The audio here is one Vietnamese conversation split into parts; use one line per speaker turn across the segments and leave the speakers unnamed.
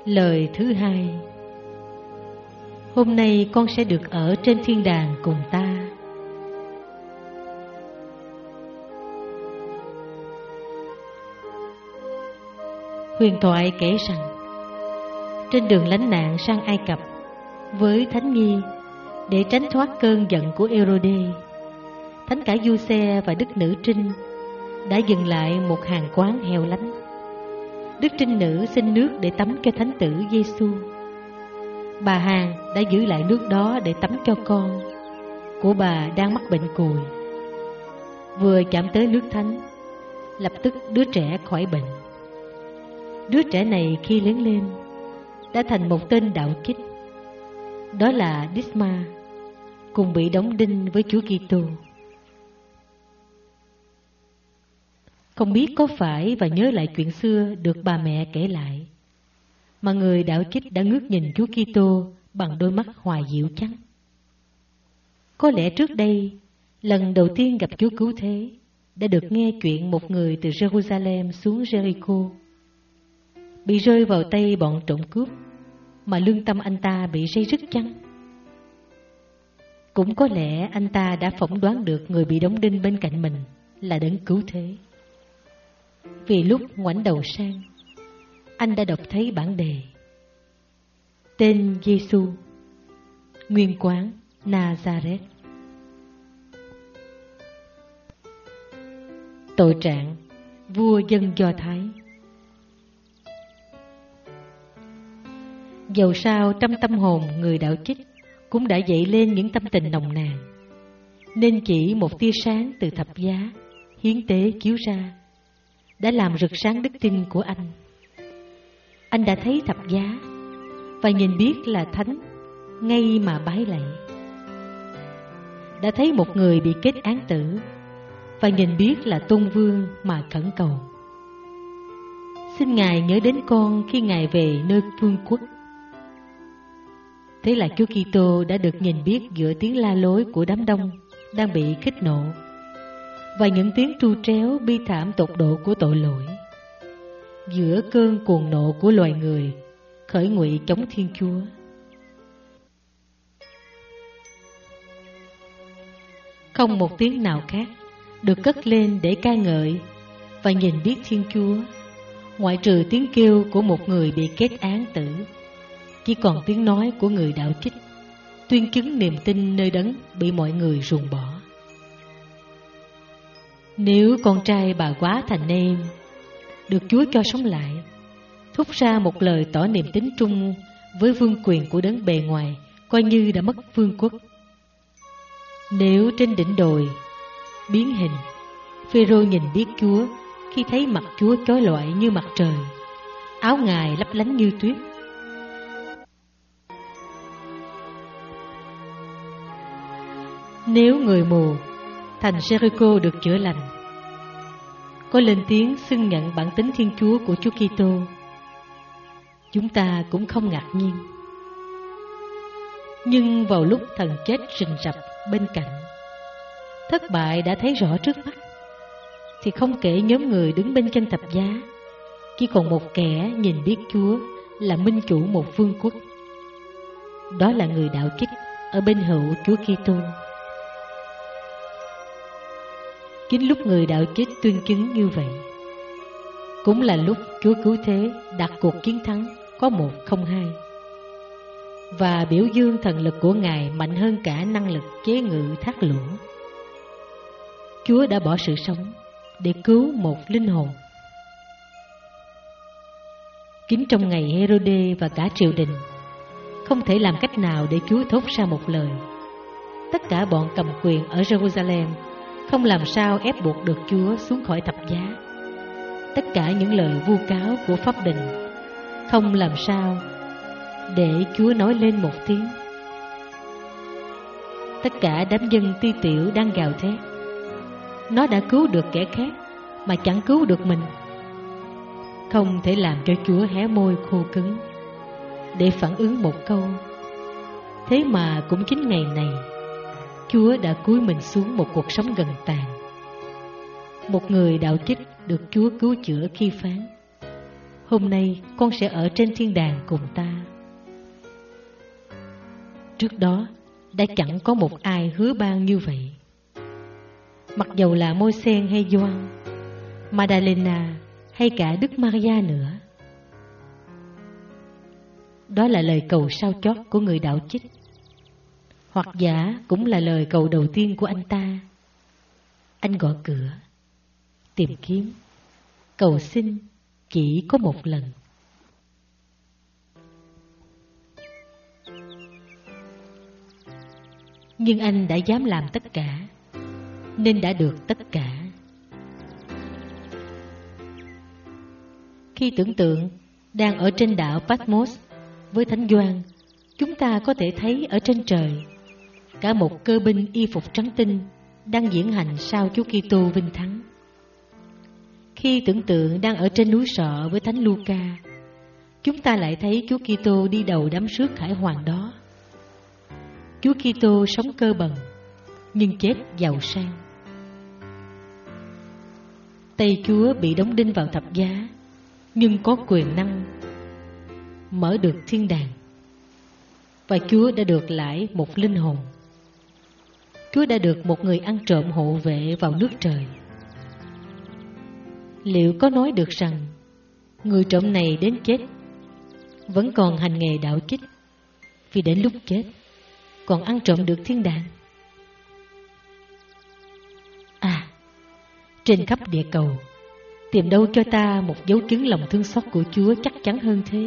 Lời thứ hai. Hôm nay con sẽ được ở trên thiên đàng cùng ta. Huyền thoại kể rằng, trên đường lánh nạn sang Ai Cập với Thánh Nghi để tránh thoát cơn giận của Herode, Thánh cả Giuse và Đức Nữ Trinh đã dừng lại một hàng quán hẻo lánh. Đức Trinh Nữ xin nước để tắm cho Thánh tử Giêsu. Bà hàng đã giữ lại nước đó để tắm cho con của bà đang mắc bệnh cùi. Vừa chạm tới nước thánh, lập tức đứa trẻ khỏi bệnh. Đứa trẻ này khi lớn lên đã thành một tên đạo chích, đó là Disma, cùng bị đóng đinh với Chúa Kitô. Không biết có phải và nhớ lại chuyện xưa được bà mẹ kể lại, mà người đạo chích đã ngước nhìn Chúa Kitô bằng đôi mắt hoài dịu chăng? Có lẽ trước đây, lần đầu tiên gặp Chúa Cứu Thế, đã được nghe chuyện một người từ Jerusalem xuống Jericho bị rơi vào tay bọn trộm cướp, mà lương tâm anh ta bị ray rứt chăng? Cũng có lẽ anh ta đã phỏng đoán được người bị đóng đinh bên cạnh mình là Đấng Cứu Thế. Vì lúc ngoảnh đầu sang, anh đã đọc thấy bảng đề: tên Giêsu, nguyên quán Nazareth. Tội trạng vua dân Do Thái. Dầu sao trong tâm hồn người đạo chích cũng đã dậy lên những tâm tình nồng nàn, nên chỉ một tia sáng từ thập giá hiến tế chiếu ra đã làm rực sáng đức tin của anh. Anh đã thấy thập giá và nhìn biết là thánh ngay mà bái lạy. Đã thấy một người bị kết án tử và nhìn biết là tôn vương mà khẩn cầu: xin Ngài nhớ đến con khi Ngài về nơi vương quốc. Thế là Chúa Kitô đã được nhìn biết giữa tiếng la lối của đám đông đang bị khích nộ và những tiếng tru tréo bi thảm tột độ của tội lỗi, giữa cơn cuồng nộ của loài người khởi ngụy chống Thiên Chúa. Không một tiếng nào khác được cất lên để ca ngợi và nhìn biết Thiên Chúa, ngoại trừ tiếng kêu của một người bị kết án tử. Chỉ còn tiếng nói của người đạo chích tuyên chứng niềm tin nơi Đấng bị mọi người ruồng bỏ. Nếu con trai bà quá thành nêm được Chúa cho sống lại, thúc ra một lời tỏ niềm tín trung với vương quyền của Đấng bề ngoài, coi như đã mất vương quốc. Nếu trên đỉnh đồi biến hình, Phêrô nhìn biết Chúa khi thấy mặt Chúa chói lọi như mặt trời, áo Ngài lấp lánh như tuyết. Nếu người mù thành Jericho được chữa lành, có lên tiếng xưng nhận bản tính Thiên Chúa của Chúa Kitô, chúng ta cũng không ngạc nhiên. Nhưng vào lúc thần chết rình rập bên cạnh, thất bại đã thấy rõ trước mắt, thì không kể nhóm người đứng bên chân thập giá, chỉ còn một kẻ nhìn biết Chúa là minh chủ một vương quốc. Đó là người đạo chích ở bên hữu Chúa Kitô. Chính lúc người đạo chích tuyên chứng như vậy, cũng là lúc Chúa Cứu Thế đặt cuộc chiến thắng có 1-0-2 và biểu dương thần lực của Ngài mạnh hơn cả năng lực chế ngự thác lũ. Chúa đã bỏ sự sống để cứu một linh hồn. Chính trong ngày Herode và cả triều đình không thể làm cách nào để Chúa thốt ra một lời. Tất cả bọn cầm quyền ở Jerusalem không làm sao ép buộc được Chúa xuống khỏi thập giá. Tất cả những lời vu cáo của pháp đình không làm sao để Chúa nói lên một tiếng. Tất cả đám dân ti tiểu đang gào thét: nó đã cứu được kẻ khác mà chẳng cứu được mình. Không thể làm cho Chúa hé môi khô cứng để phản ứng một câu. Thế mà cũng chính ngày này, Chúa đã cúi mình xuống một cuộc sống gần tàn. Một người đạo chích được Chúa cứu chữa khi phán: hôm nay con sẽ ở trên thiên đàng cùng ta. Trước đó đã chẳng có một ai hứa ban như vậy. Mặc dầu là Môi-se hay Gioan, Madalena hay cả Đức Maria nữa. Đó là lời cầu sao chót của người đạo chích, hoặc giả cũng là lời cầu đầu tiên của anh ta. Anh gõ cửa, tìm kiếm, cầu xin chỉ có một lần. Nhưng anh đã dám làm tất cả, nên đã được tất cả. Khi tưởng tượng đang ở trên đảo Patmos với Thánh Gioan, chúng ta có thể thấy ở trên trời cả một cơ binh y phục trắng tinh đang diễn hành sau Chúa Kitô vinh thắng. Khi tưởng tượng đang ở trên núi Sọ với Thánh Luca, chúng ta lại thấy Chúa Kitô đi đầu đám rước khải hoàn đó. Chúa Kitô sống cơ bần nhưng chết giàu sang. Tay Chúa bị đóng đinh vào thập giá, nhưng có quyền năng mở được thiên đàng. Và Chúa đã được lại một linh hồn. Chúa đã được một người ăn trộm hộ vệ vào nước trời. Liệu có nói được rằng người trộm này đến chết vẫn còn hành nghề đạo chích, vì đến lúc chết còn ăn trộm được thiên đàng? À, trên khắp địa cầu tìm đâu cho ta một dấu chứng lòng thương xót của Chúa chắc chắn hơn thế.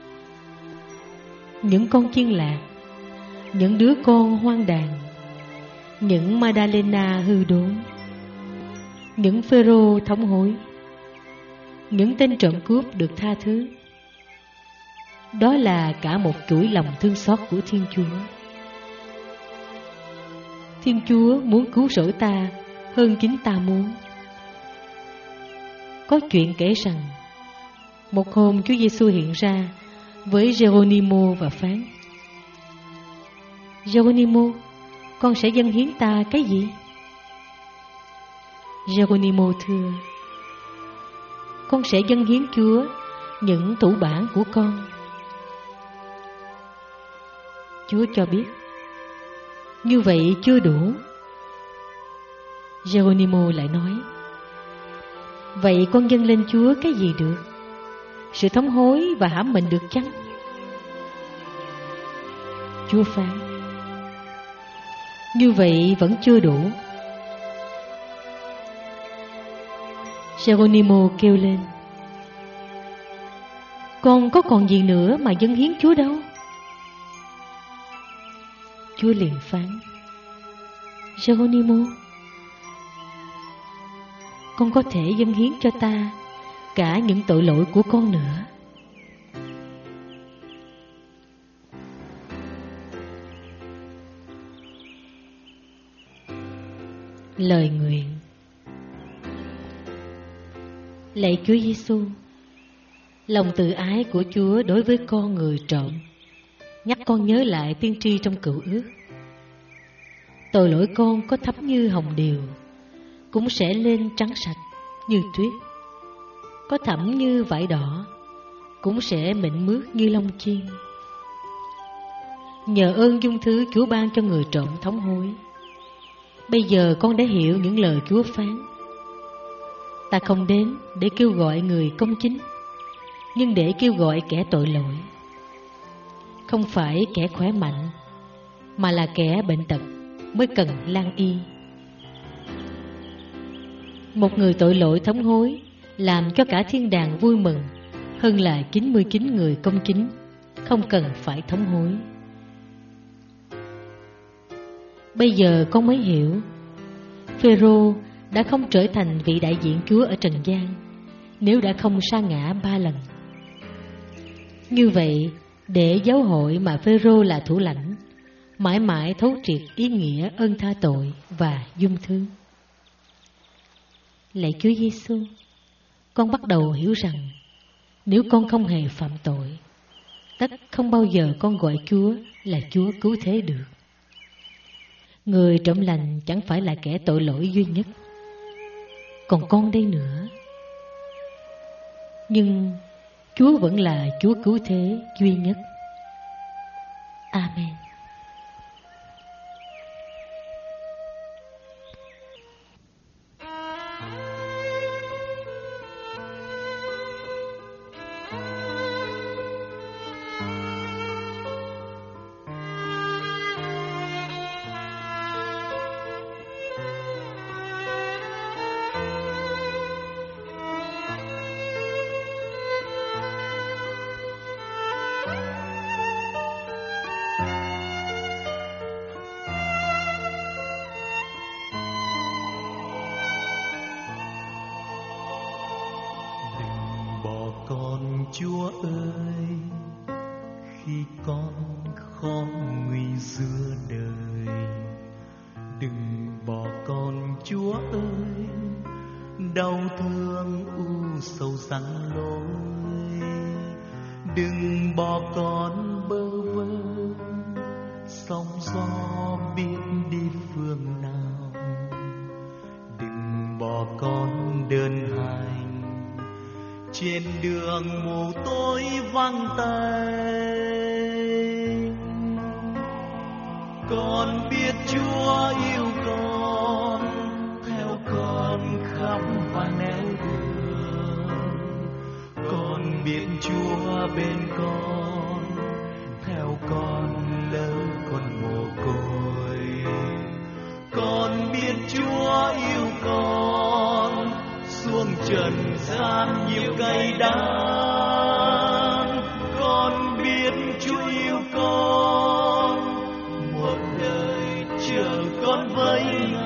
Những con chiên lạc, những đứa con hoang đàn, những Madalena hư đốn, những Phêrô thống hối, những tên trộm cướp được tha thứ. Đó là cả một chuỗi lòng thương xót của Thiên Chúa. Thiên Chúa muốn cứu rỗi ta hơn chính ta muốn. Có chuyện kể rằng một hôm Chúa Giêsu hiện ra với Geronimo và phán: Geronimo, con sẽ dâng hiến ta cái gì? Geronimo thưa: con sẽ dâng hiến Chúa những thủ bản của con. Chúa cho biết: như vậy chưa đủ. Geronimo lại nói: vậy con dâng lên Chúa cái gì được? Sự thống hối và hãm mình được chăng? Chúa phán: như vậy vẫn chưa đủ. Geronimo kêu lên: con có còn gì nữa mà dâng hiến Chúa đâu? Chúa liền phán: Geronimo, con có thể dâng hiến cho ta cả những tội lỗi của con nữa. Lời nguyện. Lạy Chúa Giêsu, lòng từ ái của Chúa đối với con người trộm nhắc con nhớ lại tiên tri trong Cựu Ước. Tội lỗi con có thấm như hồng điều, cũng sẽ lên trắng sạch như tuyết. Có thẫm như vải đỏ, cũng sẽ mịn mướt như lông chiên. Nhờ ơn dung thứ Chúa ban cho người trộm thống hối, bây giờ con đã hiểu những lời Chúa phán: ta không đến để kêu gọi người công chính, nhưng để kêu gọi kẻ tội lỗi. Không phải kẻ khỏe mạnh, mà là kẻ bệnh tật mới cần lang y. Một người tội lỗi thống hối làm cho cả thiên đàng vui mừng hơn là 99 người công chính không cần phải thống hối. Bây giờ con mới hiểu, Phêrô đã không trở thành vị đại diện Chúa ở trần gian nếu đã không sa ngã 3 lần. Như vậy, để giáo hội mà Phêrô là thủ lãnh mãi mãi thấu triệt ý nghĩa ơn tha tội và dung thứ. Lạy Chúa Giêsu, con bắt đầu hiểu rằng nếu con không hề phạm tội, tất không bao giờ con gọi Chúa là Chúa cứu thế được. Người trộm lành chẳng phải là kẻ tội lỗi duy nhất, còn con đây nữa. Nhưng Chúa vẫn là Chúa cứu thế duy nhất. Amen.
Chúa ơi, khi con khó nguy giữa đời, đừng bỏ con Chúa ơi, đau thương u sầu răng lối. Đừng bỏ con bơ vơ, sóng gió biết đi phương nào. Đừng bỏ con đơn hành trên đường mù tối vắng tênh. Con biết Chúa yêu con, theo con khắp và nẻo đường. Con biết Chúa bên con, theo con lỡ con mồ côi. Con biết Chúa yêu con, xuống trần gian nhiều cay đắng. Con biết Chúa yêu con, một đời chờ con với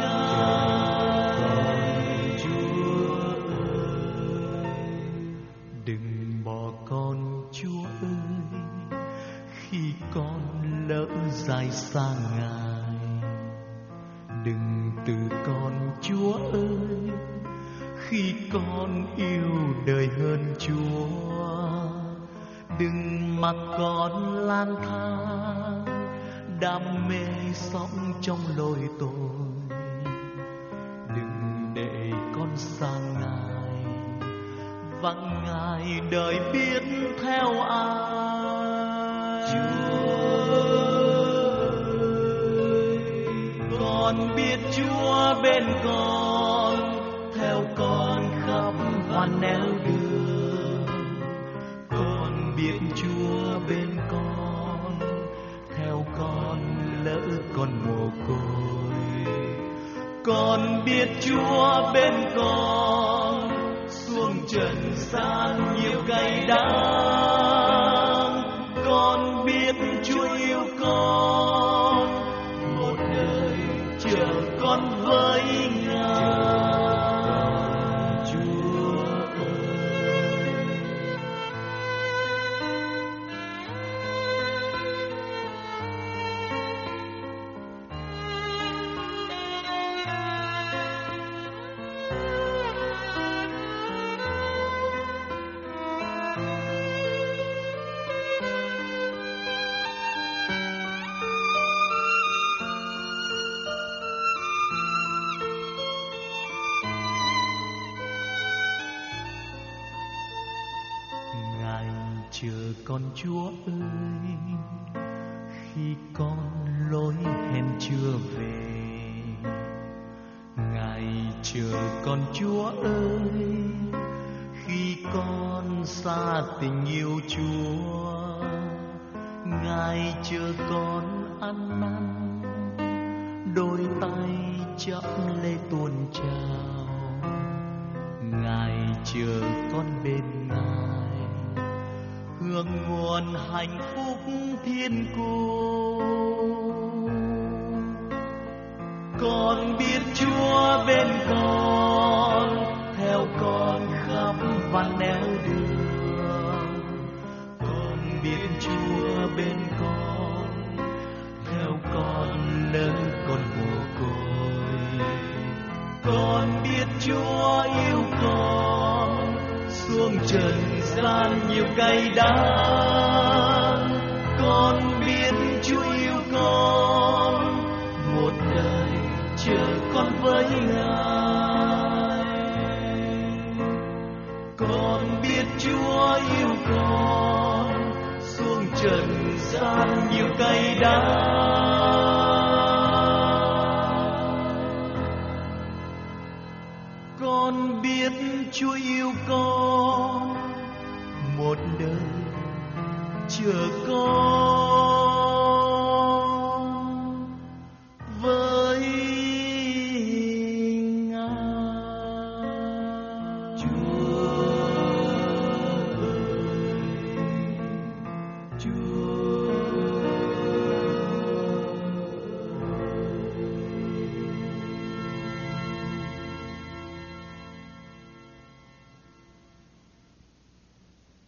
Ngài. Chúa ơi, đừng bỏ con Chúa ơi, khi con lỡ dài xa Ngài. Đừng từ con Chúa ơi, khi con yêu đời hơn Chúa. Đừng mặc con lang thang đam mê sống trong lối tội. Đừng để con xa Ngài, vắng Ngài đời biết theo ai. Chúa ơi, con biết Chúa bên con, theo con khắp hoàn nẻo đường. Con biết Chúa bên con, theo con lỡ con mồ côi. Con biết Chúa bên con, xuống trần gian nhiều cay đắng. Con biết Chúa yêu con, một đời chờ con với Ngài. Chờ con Chúa ơi, khi con lối hẹn chưa về. Ngài chờ con Chúa ơi, khi con xa tình yêu Chúa. Ngài chờ con ăn năn, đôi tay chắp lễ tuôn trào. Ngài chờ con bên Ngài, hương nguồn hạnh phúc thiên cung. Con biết Chúa bên con, theo con khắp vạn nẻo đường. Con biết Chúa bên con, theo con lỡ con mồ côi. Con biết Chúa yêu con, xuống trần gian nhiều cay đắng. Con biết Chúa yêu con, một đời chờ con với Ngài. Con biết Chúa yêu con, Chúa yêu con, một đời chờ con với Ngài. Chúa ơi, Chúa